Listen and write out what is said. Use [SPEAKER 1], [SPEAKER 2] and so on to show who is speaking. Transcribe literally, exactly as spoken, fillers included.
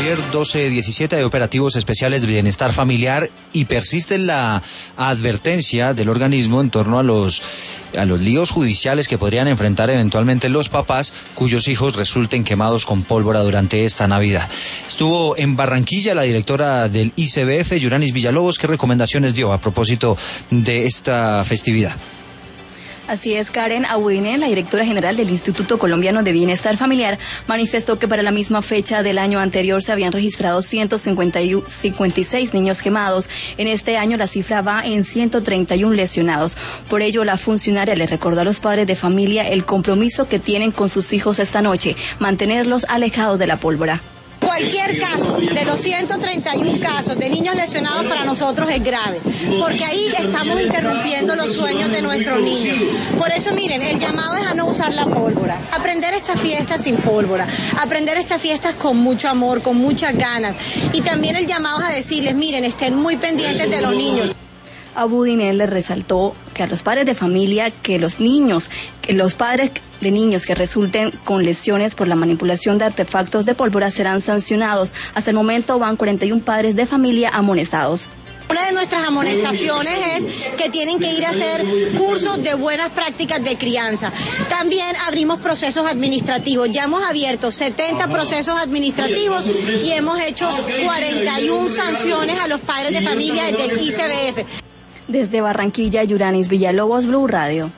[SPEAKER 1] Javier, doce diecisiete de operativos especiales de bienestar familiar y persiste la advertencia del organismo en torno a los a los líos judiciales que podrían enfrentar eventualmente los papás cuyos hijos resulten quemados con pólvora durante esta Navidad. Estuvo en Barranquilla la directora del I C B F, Yuranis Villalobos. ¿Qué recomendaciones dio a propósito de esta festividad?
[SPEAKER 2] Así es, Karen Abuine, la directora general del Instituto Colombiano de Bienestar Familiar, manifestó que para la misma fecha del año anterior se habían registrado ciento cincuenta y seis niños quemados. En este año la cifra va en ciento treinta y uno lesionados. Por ello, la funcionaria le recordó a los padres de familia el compromiso que tienen con sus hijos esta noche, mantenerlos alejados de la pólvora.
[SPEAKER 3] Cualquier caso de los ciento treinta y uno casos de niños lesionados para nosotros es grave, porque ahí estamos interrumpiendo los sueños de nuestros niños. Por eso, miren, el llamado es a no usar la pólvora, aprender estas fiestas sin pólvora, aprender estas fiestas con mucho amor, con muchas ganas, y también el llamado es a decirles, miren, estén muy pendientes de los niños.
[SPEAKER 2] Abudinen le resaltó que a los padres de familia, que los niños, que los padres de niños que resulten con lesiones por la manipulación de artefactos de pólvora serán sancionados. Hasta el momento van cuarenta y uno padres de familia amonestados.
[SPEAKER 3] Una de nuestras amonestaciones es que tienen que ir a hacer cursos de buenas prácticas de crianza. También abrimos procesos administrativos. Ya hemos abierto setenta procesos administrativos y hemos hecho cuarenta y uno sanciones a los padres de familia desde el I C B F.
[SPEAKER 2] Desde Barranquilla, Yuranis Villalobos, Blue Radio.